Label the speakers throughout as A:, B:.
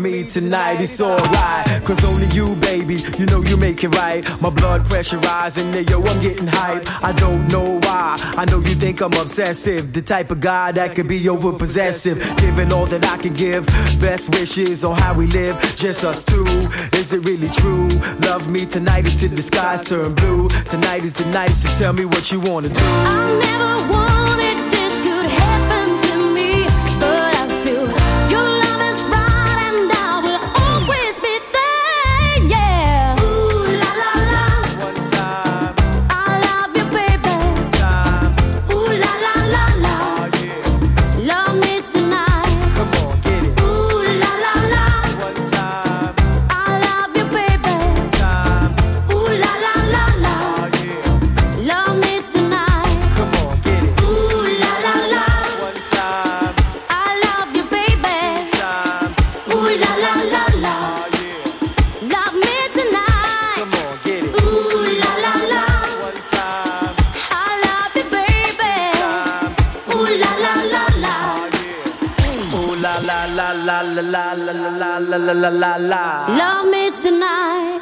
A: me tonight, it's alright. Cause only you, baby, you know you make it right. My blood pressure rising, yeah, yo, I'm getting hype. I don't know why, I know you think I'm obsessive. The type of guy that could be over possessive. Giving all that I can give, best wishes on how we live, just us two. Is it really true? Love me tonight until the skies turn blue. Tonight is the night, so tell me what you wanna do.
B: I never wanted this could happen to me, but I feel your love is right and I will always be there, yeah. Ooh la la la.
A: One time,
B: I love you, baby.
A: two times,
B: Ooh la la la la.
A: oh yeah.
B: Love me tonight.
A: Come on, get it.
B: Ooh la la la.
A: One time,
B: I love you, baby.
A: two times,
B: Ooh la la la la.
A: oh yeah.
B: Love me tonight.
A: Come on, get it.
B: Ooh la la la.
A: One time,
B: I love you, baby.
A: times,
B: Ooh la la la la.
A: oh yeah.
B: Love me tonight.
A: Come on, get it.
B: Ooh la la la.
A: One time,
B: I love you, baby.
A: times,
B: Ooh la la la la.
A: ooh la la la la la la la la la la la la la.
B: Love me tonight.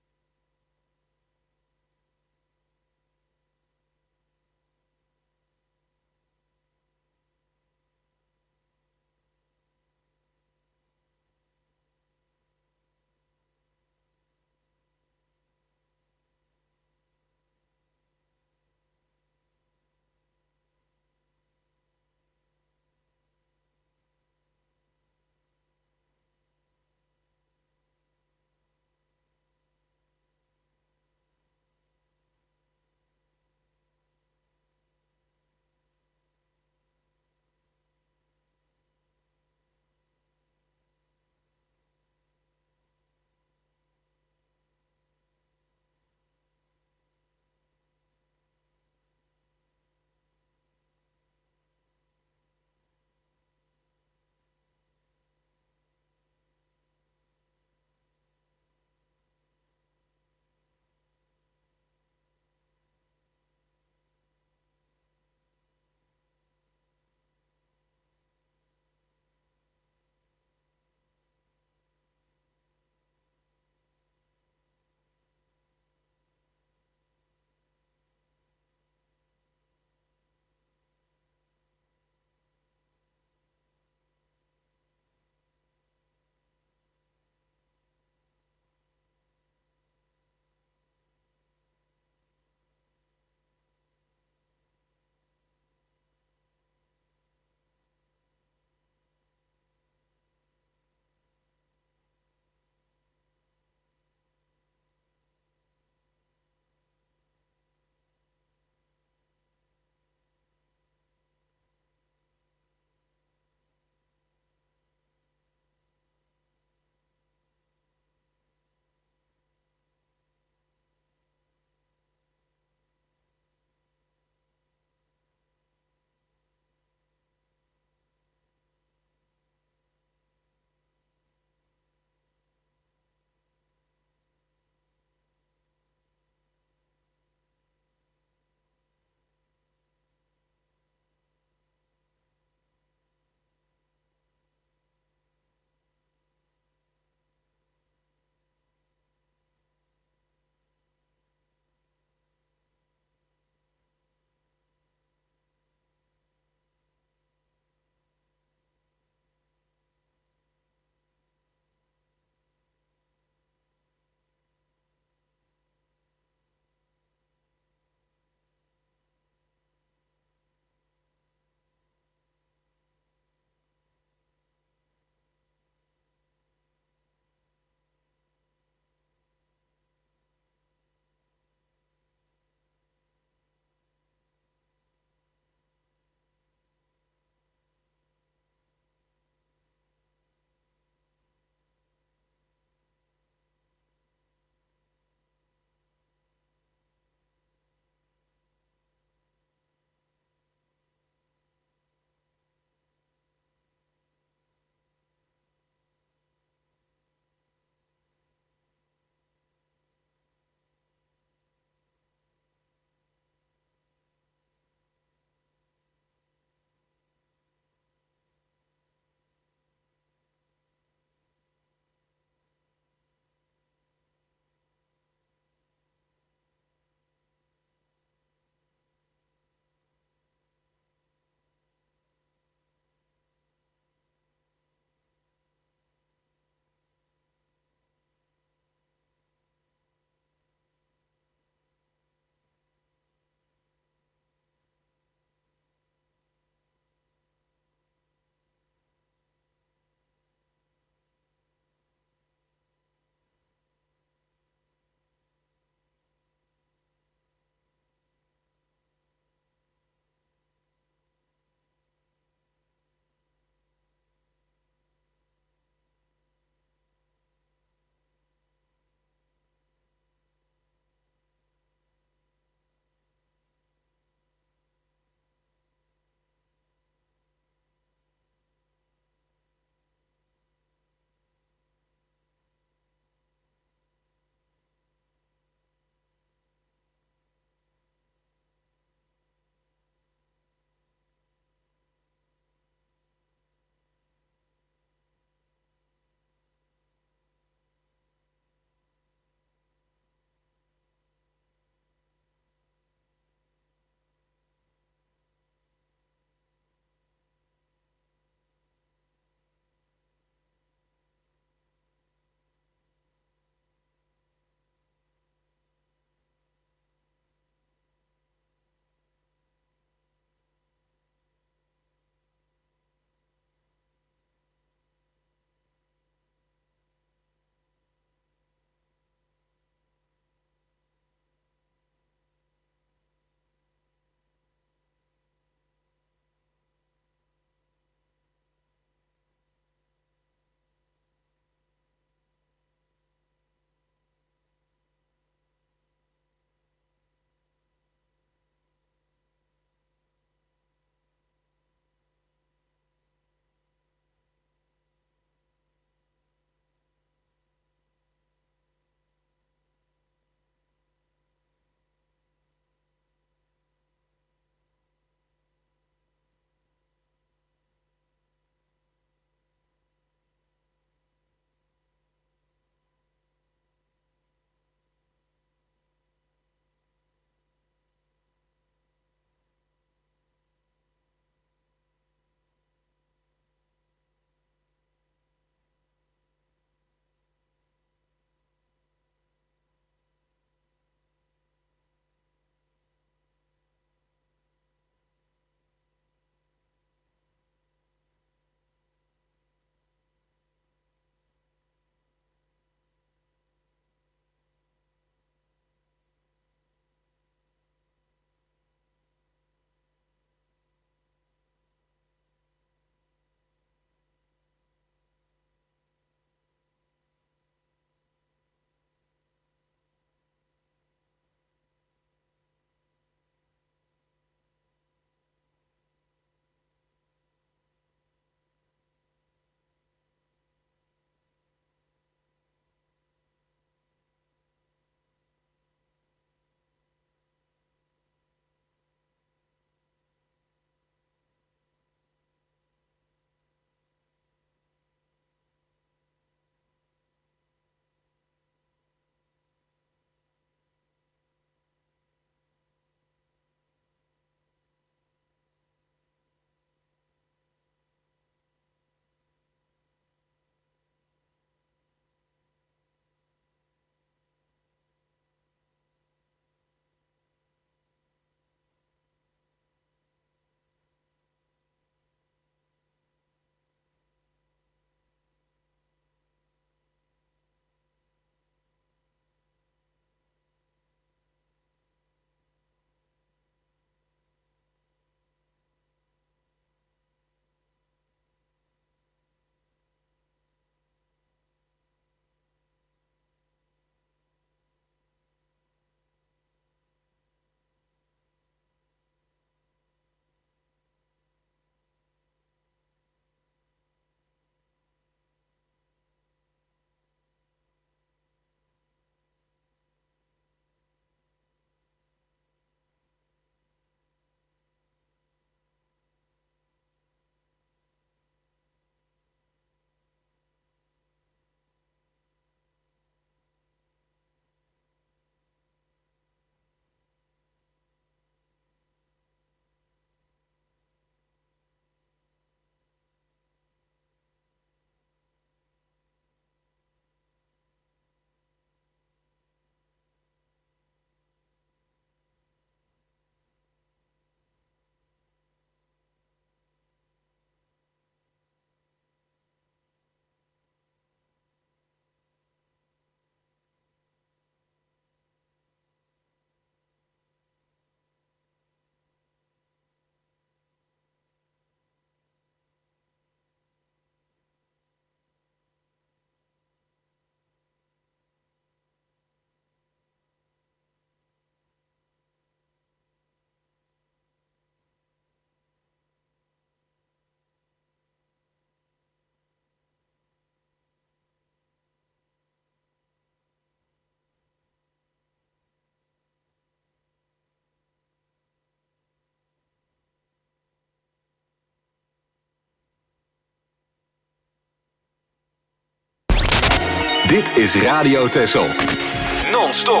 C: Dit is Radio Texel. Non-stop.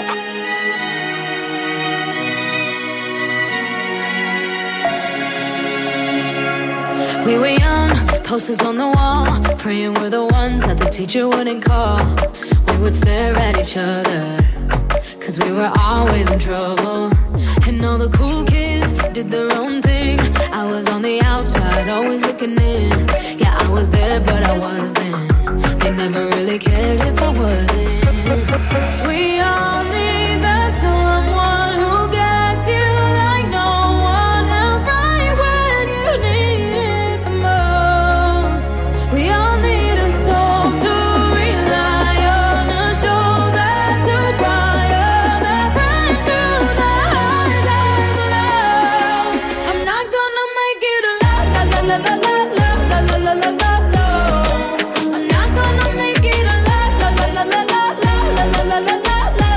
B: We were young, posters on the wall, praying we're the ones that the teacher wouldn't call. We would stare at each other, cause we were always in trouble. And all the cool kids did their own thing. I was on the outside, always looking in. Yeah, I was there, but I wasn't. They never really cared if I wasn't. We all need that someone who gets you like no one else, right when you need it the most. We all need a soul to rely on, a shoulder to cry on, a friend through the highs and the lows. I'm not gonna make it a la la la la la la la la la la la la. I'm not gonna make it a la la la la la la la la la la la.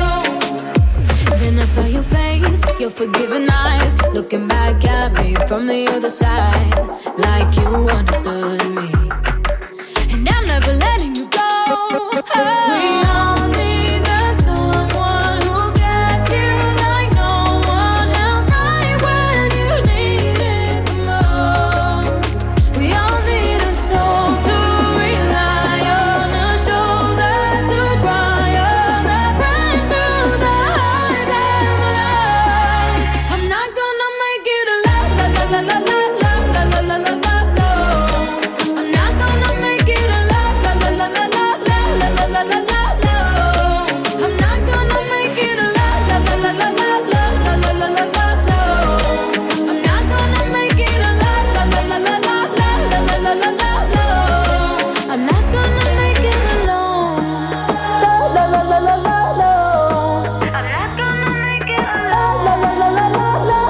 B: Then I saw your face, your forgiving eyes, looking back at me from the other side, like you understood me. And I'm never letting you go. We all need that someone who gets you like no one else, right when you need it the most. We all need a soul to rely on, a shoulder to cry on, a friend through the highs and the lows. I'm not gonna make it a la la la la la la la la la la la la. I'm not gonna make it a la la la la la la la la la la la la. I'm not gonna make it a la la la la la la la la la la la la. I'm not gonna make it a la la la la la la la la la la la la. I'm not gonna make it alone. La la la la la la. I'm not gonna make it alone. La la la la la la.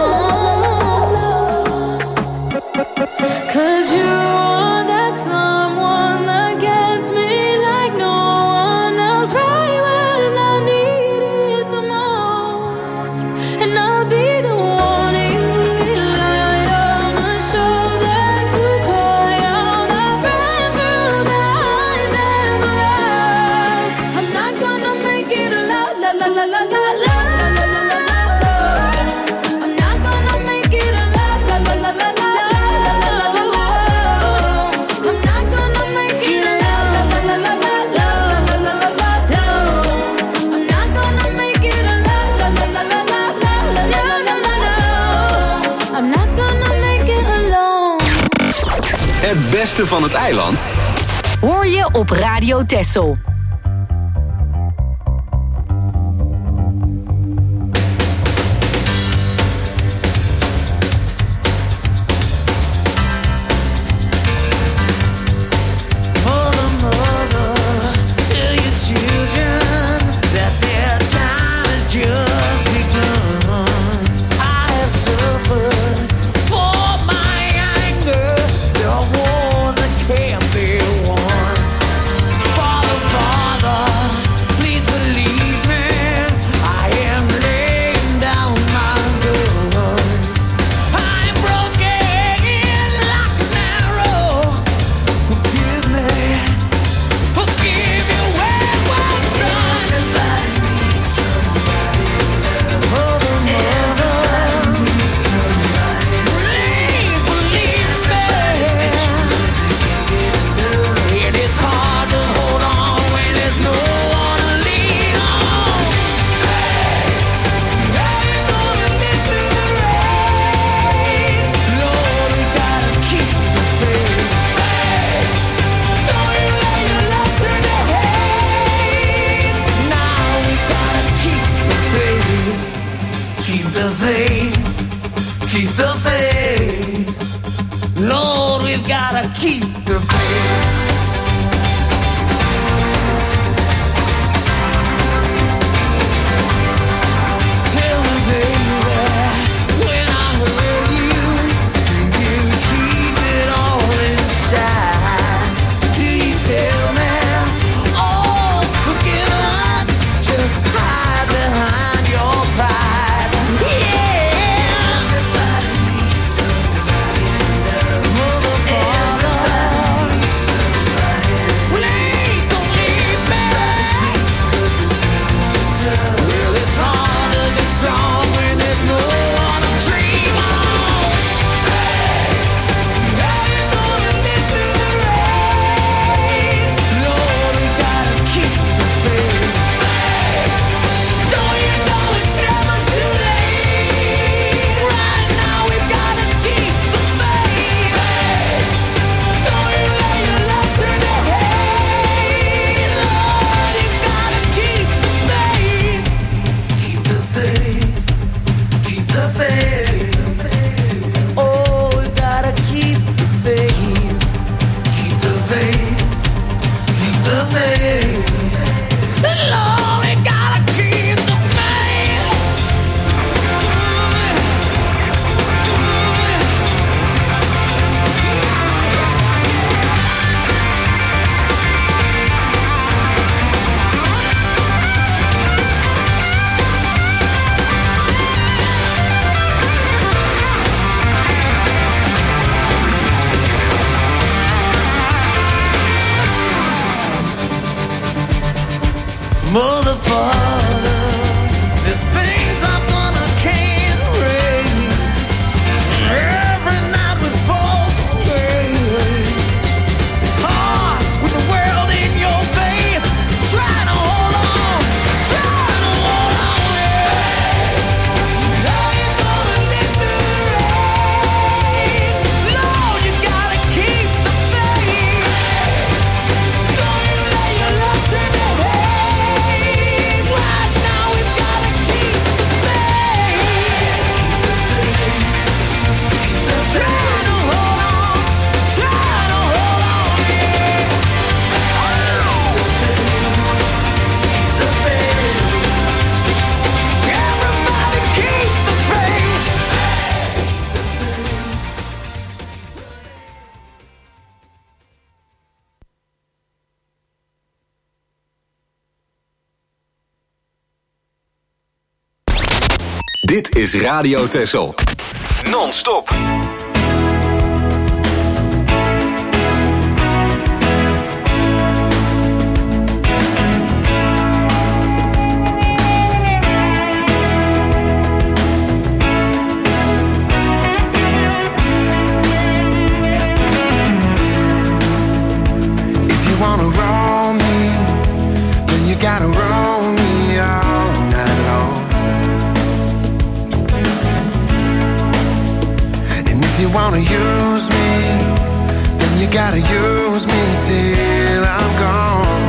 B: 'Cause you are that someone that gets me like no one else, right when I need it the most. And I'll be the one you rely on, a shoulder to cry on, a friend through the highs and the lows. I'm not gonna make it a la la la la la la la. I'm not gonna make it a la la la la la la. I'm not gonna make it a la la la la la la la la la la. I'm not gonna make it a la la la la la la la la la. I'm not gonna make it alone.
C: Het beste van het eiland
D: Hoor je op Radio Texel.
E: Mother, mother, tell your children that their time has just begun. I have suffered for my anger. There are wars that can't be won. Father, There's things I'm gonna can't erase. Every night we fall away. It's hard with the world in your face. Trying to hold on, trying to hold on. Now you're gonna live through the rain. Lord, you gotta keep the faith. Don't you let your love turn to hate. Right now we've gotta keep the faith. Trying to hold on, trying to hold on, yeah. The faith. Everybody keep the faith.
C: Dit is Radio Texel. Non-stop.
F: If you wanna roll me, then you gotta roll me all night long. And if you wanna use me, then you gotta use me till I'm gone.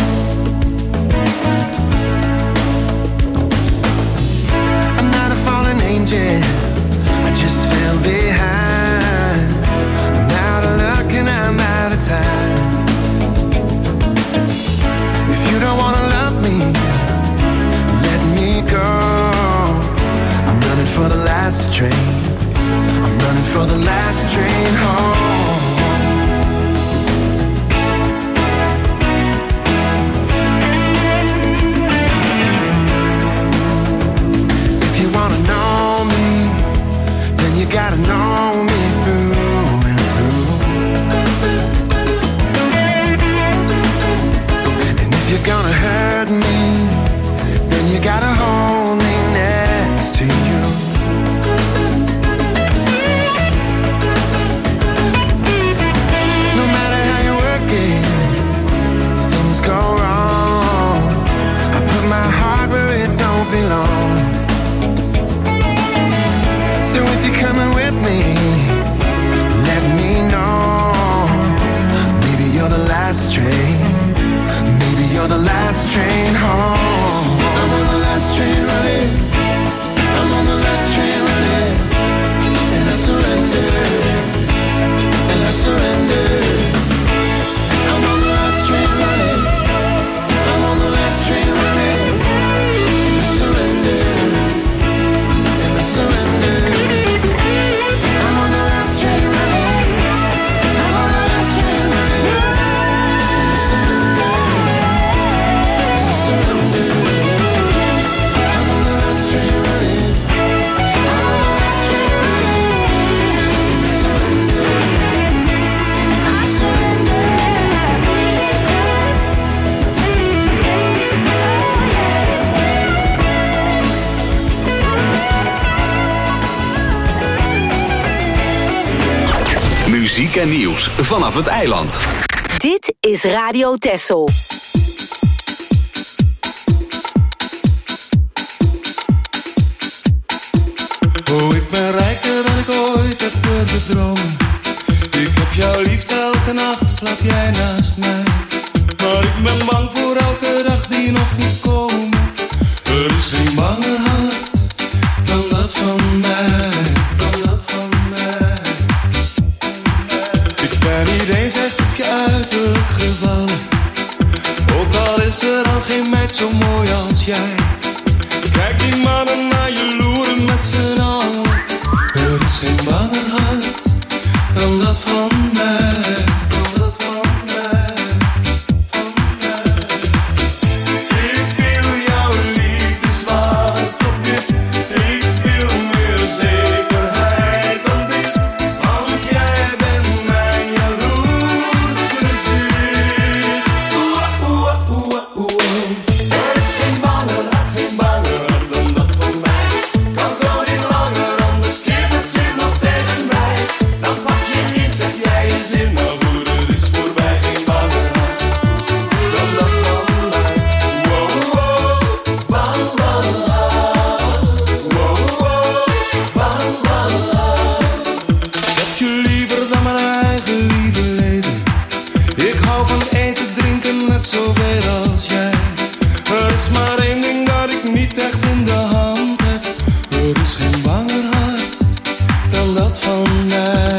F: I'm not a fallen angel, I just fell behind. I'm out of luck and I'm out of time. If you don't wanna love me, let me go. I'm running for the last train. I'm running for the last train home. If you wanna know me, then you gotta know me through and through. And if you're gonna hurt me, then you gotta hold me next to you. No matter how you work it, things go wrong. I put my heart where it don't belong. So if you're coming with me, let me know. Maybe you're the last train. Maybe you're the last train home. I'm on the last train running. I'm on the last train running. And I surrender. And I surrender. I'm on the last train running. I'm on the last train running. And I surrender. And I surrender. I'm on the last train running. I'm on the last train running. And I surrender. And I surrender. I'm on the last train running. I'm on the last train running. And I surrender. I surrender.
C: Muziek en nieuws vanaf het eiland.
D: Dit is Radio Texel.
G: Oh, ik ben rijker dan ik ooit heb durven dromen. Ik heb jou lief, elke nacht slaap jij naast mij. Maar ik ben bang voor elke dag die nog niet komt. Er is geen banger hart dan dat van mij. Dan dat van mij. Ik ben niet eens echt op je uiterlijk gevallen. Ook al is er al geen meid zo mooi als jij. Kijk die mannen naar je loeren met z'n allen. Er is geen banger hart dan dat van mij. Dan dat van mij. Ik wil jouw liefde zwart op wit. Ik wil meer zekerheid dan dit. Want jij bent mijn jaloers gezicht. Er is geen banger niet echt in de hand heb. Er is geen banger hart dan dat van mij.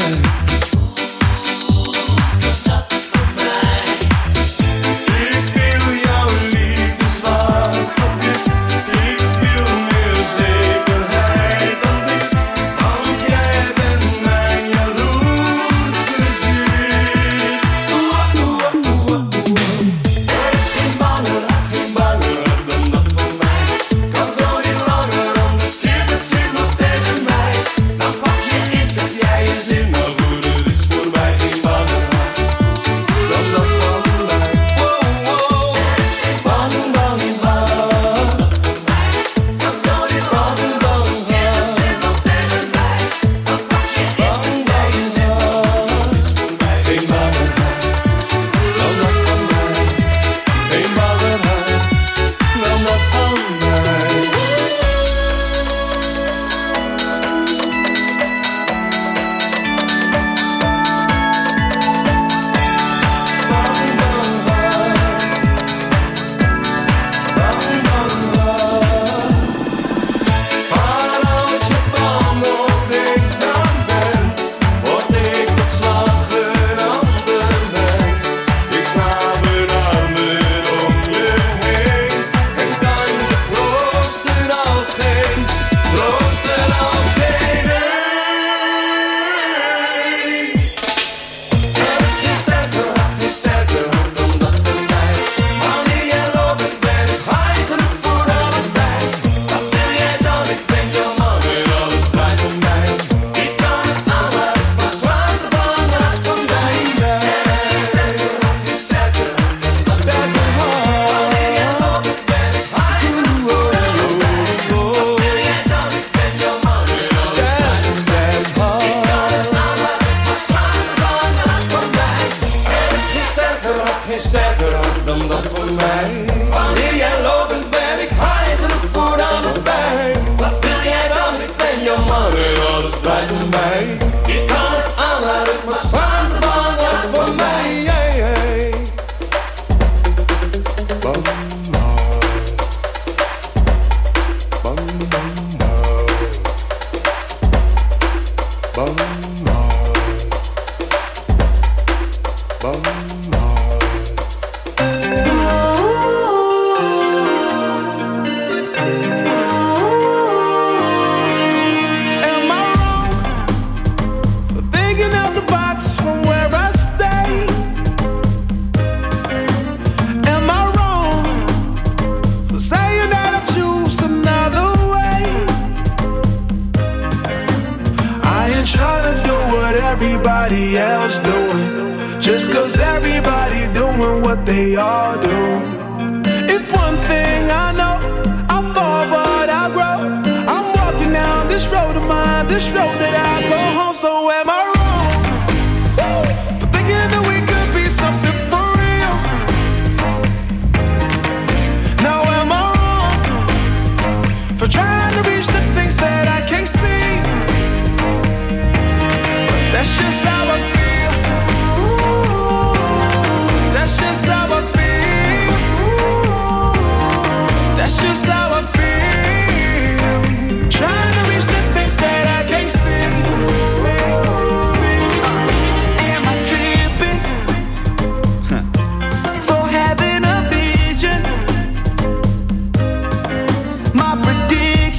E: My prediction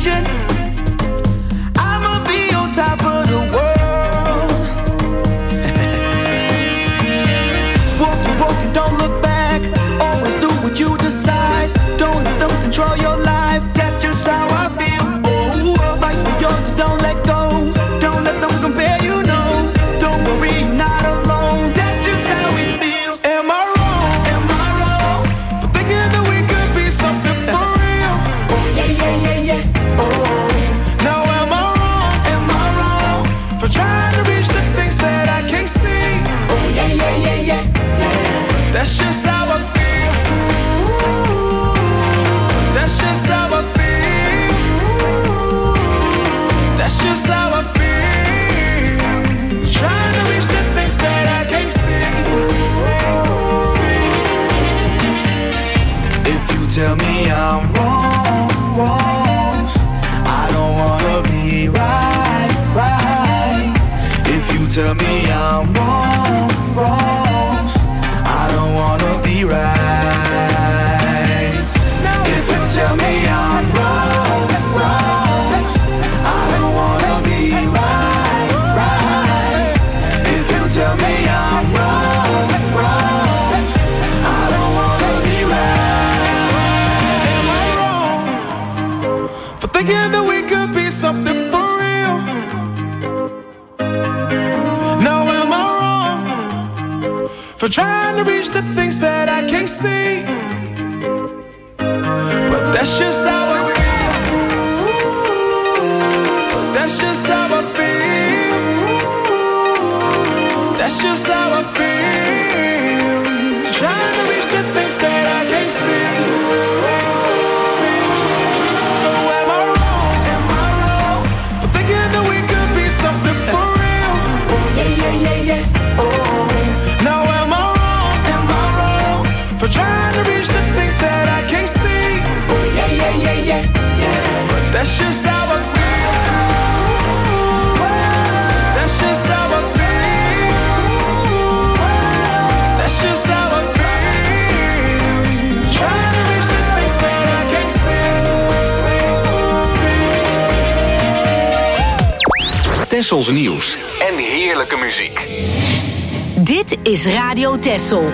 F: tell me I'm wrong, wrong, I don't wanna be right. If you tell me I'm wrong, wrong, I don't wanna be right, right. If you tell me I'm wrong, wrong, I don't wanna be right. Am I wrong for thinking that we could be something for real? Now am I wrong for trying to reach the things that I can't see? But that's just how I feel. But that's just how I feel. That's just how I feel. Trying to reach the things that I can't see. So am I wrong? Am I wrong for thinking that we could be something for real? Oh. Now am I wrong? Am I wrong for trying to reach the things that I can't see? But that's just how I feel. That's just how I feel. That's just how I feel. Trying to reach the things that I can't see.
C: Tessels nieuws en heerlijke muziek.
D: Dit is Radio Tessel.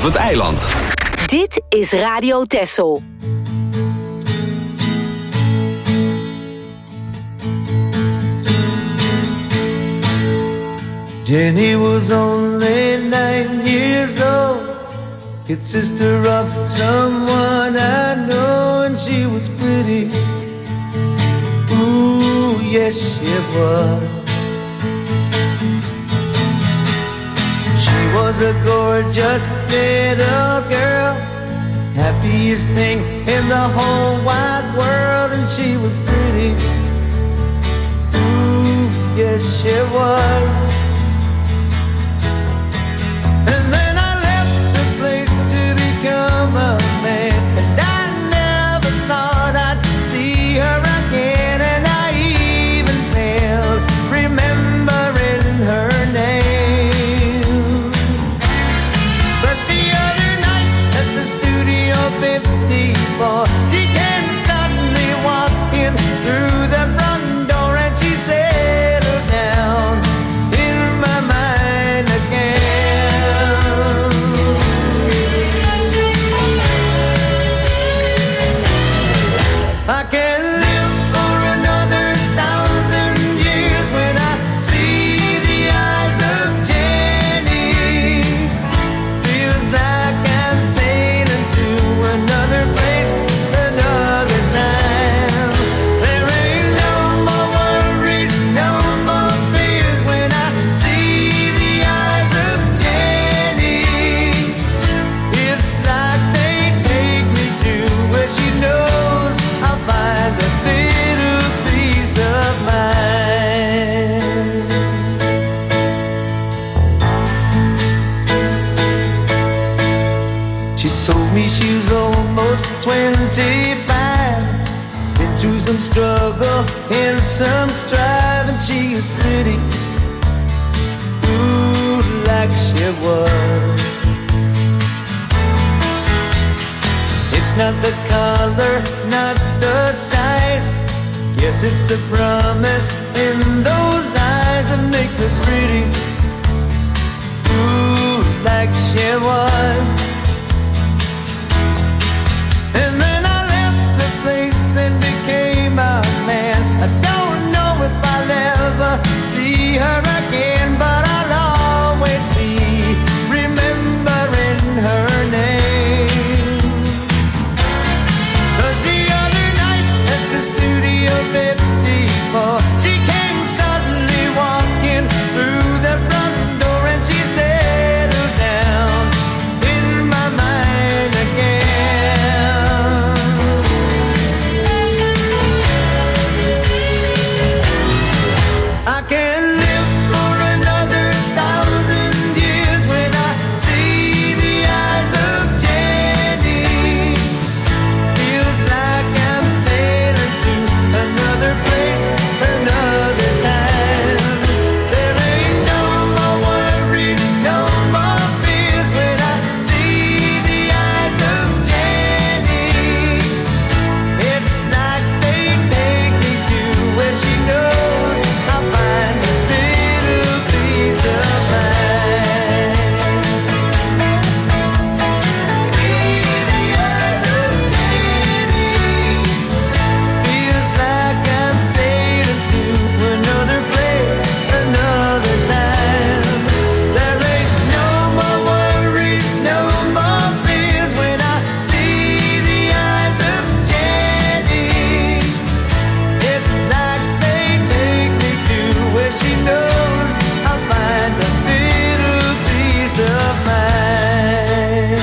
C: vanaf het eiland.
D: Dit is Radio Texel.
H: Jenny was only 9 years old, kid sister of someone I know, and she was pretty. Ooh, yes she was. She was a gorgeous little girl, happiest thing in the whole wide world, and she was pretty. Ooh, yes she was. And then I left the place to become a man, and I never thought I'd see her again, and I even failed remembering her name. But the other night at the Studio 54, she came suddenly walking through the front door, and she settled down in my mind again. I can live for another 1,000 years when I see the eyes of Jenny. Feels like I'm sailing to another place, another time. There ain't no more worries, no more fears when I see the eyes of Jenny. It's like they take me to where she knows I'll find a little piece of mind. She told me she's almost 25, been through some struggle and some strife, and she is pretty, ooh, like she was. It's not the color, not the size, yes, it's the promise in those eyes that makes her pretty, ooh, like she was. And then I left the place and became a man. I don't know if I'll ever see her again, but I'll always be remembering her name. 'Cause the other night at the Studio 54, she came suddenly walking through the front door, and she settled down in my mind again. I can live for another 1,000 years when I see the eyes of Jenny. Feels like I'm sailing to another place, another time. There ain't no more worries, no more fears when I see the eyes of Jenny. It's like they take me to where she knows I'll find a little piece of mind. See the eyes of Jenny. Feels like I'm sailing to another place, another time. There ain't no more worries, no more fears when I see the eyes of Jenny. It's like they take me to where she knows I'll find a little piece of mind.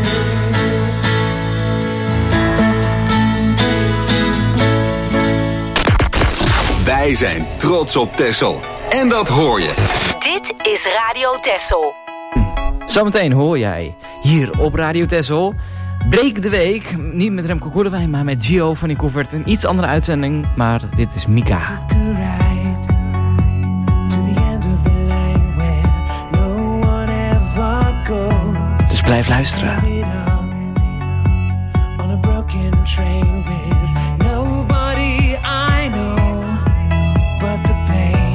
C: Wij zijn trots op Texel. En dat hoor je.
D: Dit is Radio Texel.
I: Zometeen hoor jij hier op Radio Texel Breek de Week. Niet met Remco Koelewijn, maar met Gio van Koevert. Een iets andere uitzending, maar dit is Mika. Dus blijf luisteren.
H: On a broken train with nobody I know, but the pain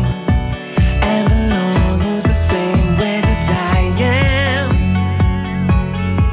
H: and the longing's the same when you're dying.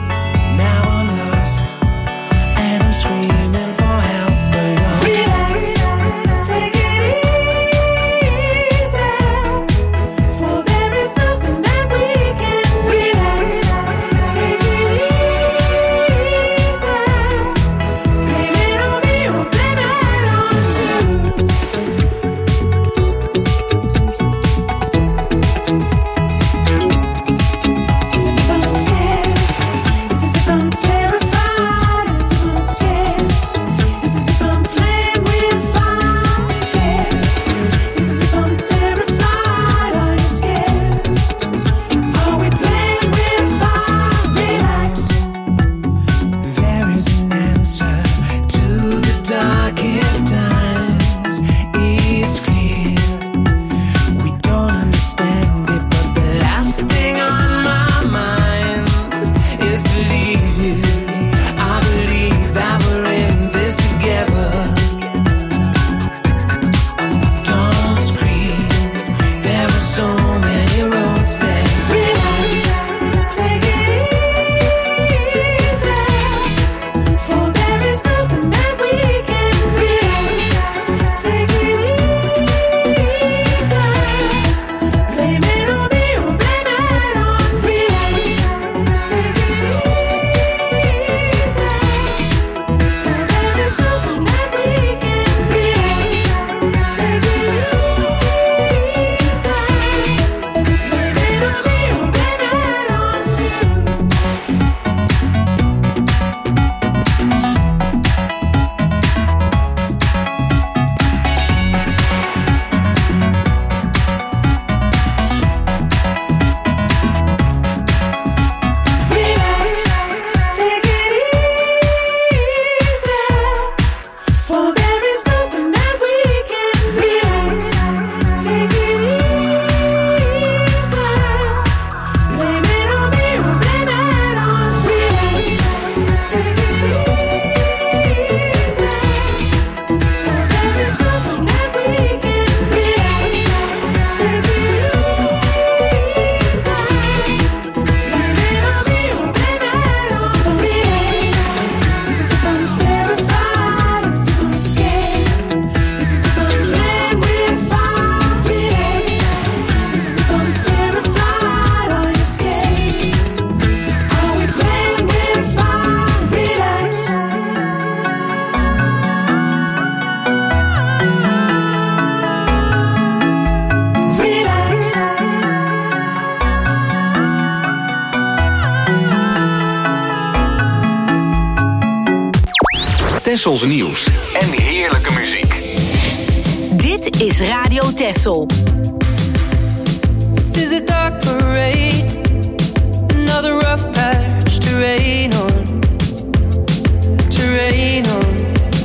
C: Tessels nieuws en heerlijke muziek.
D: Dit is Radio Tessel.
H: This is a dark parade, another rough patch to rain on, to rain on.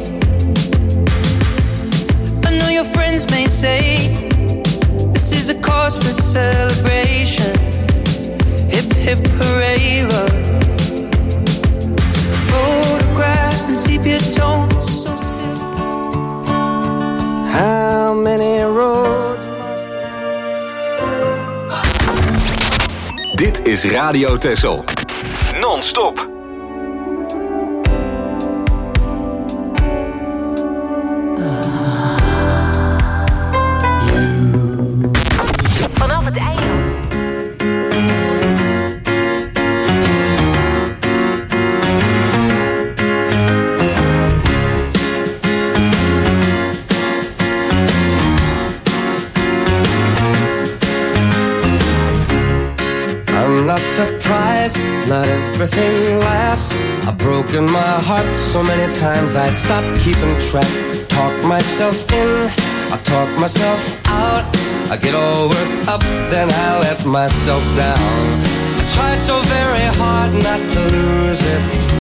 H: I know your friends may say this is a cause for celebration. Hip hip hooray, love. Photographs and sepia tones, so still. How many roads?
C: Dit is Radio Tessel. Non-stop.
D: Vanaf het eiland.
J: I'm not surprised, not everything lasts. I've broken my heart so many times I stopped keeping track. Talk myself in, I talk myself out. I get all worked up, then I let myself down. I tried so very hard not to lose it.